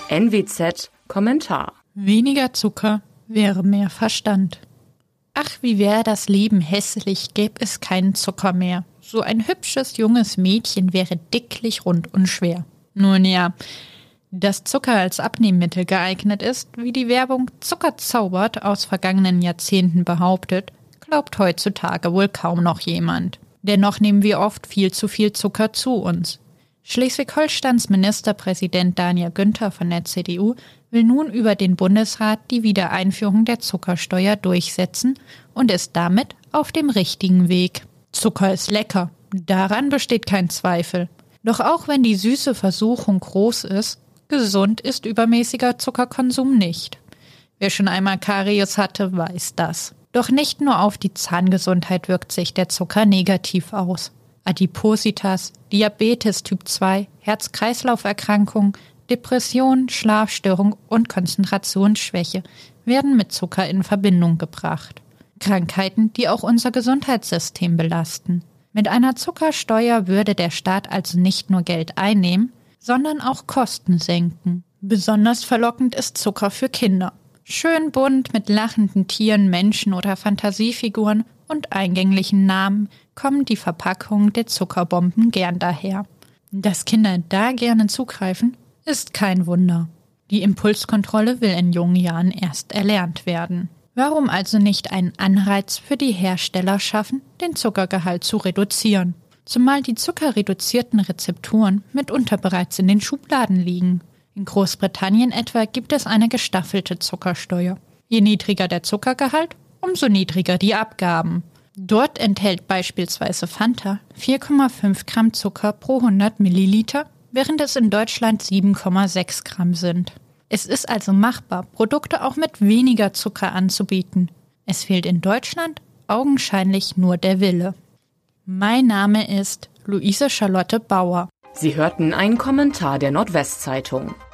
NWZ Kommentar. Weniger Zucker wäre mehr Verstand. Ach, wie wär das Leben hässlich, gäb es keinen Zucker mehr. So ein hübsches, junges Mädchen wäre dicklich, rund und schwer. Nun ja, dass Zucker als Abnehmmittel geeignet ist, wie die Werbung Zucker zaubert aus vergangenen Jahrzehnten behauptet, glaubt heutzutage wohl kaum noch jemand. Dennoch nehmen wir oft viel zu viel Zucker zu uns. Schleswig-Holsteins Ministerpräsident Daniel Günther von der CDU will nun über den Bundesrat die Wiedereinführung der Zuckersteuer durchsetzen und ist damit auf dem richtigen Weg. Zucker ist lecker, daran besteht kein Zweifel. Doch auch wenn die süße Versuchung groß ist, gesund ist übermäßiger Zuckerkonsum nicht. Wer schon einmal Karies hatte, weiß das. Doch nicht nur auf die Zahngesundheit wirkt sich der Zucker negativ aus. Adipositas, Diabetes Typ 2, Herz-Kreislauf-Erkrankungen, Depression, Schlafstörung und Konzentrationsschwäche werden mit Zucker in Verbindung gebracht. Krankheiten, die auch unser Gesundheitssystem belasten. Mit einer Zuckersteuer würde der Staat also nicht nur Geld einnehmen, sondern auch Kosten senken. Besonders verlockend ist Zucker für Kinder. Schön bunt mit lachenden Tieren, Menschen oder Fantasiefiguren und eingänglichen Namen kommen die Verpackungen der Zuckerbomben gern daher. Dass Kinder da gerne zugreifen, ist kein Wunder. Die Impulskontrolle will in jungen Jahren erst erlernt werden. Warum also nicht einen Anreiz für die Hersteller schaffen, den Zuckergehalt zu reduzieren? Zumal die zuckerreduzierten Rezepturen mitunter bereits in den Schubladen liegen. In Großbritannien etwa gibt es eine gestaffelte Zuckersteuer. Je niedriger der Zuckergehalt, umso niedriger die Abgaben. Dort enthält beispielsweise Fanta 4,5 Gramm Zucker pro 100 Milliliter, während es in Deutschland 7,6 Gramm sind. Es ist also machbar, Produkte auch mit weniger Zucker anzubieten. Es fehlt in Deutschland augenscheinlich nur der Wille. Mein Name ist Luise Charlotte Bauer. Sie hörten einen Kommentar der Nordwestzeitung.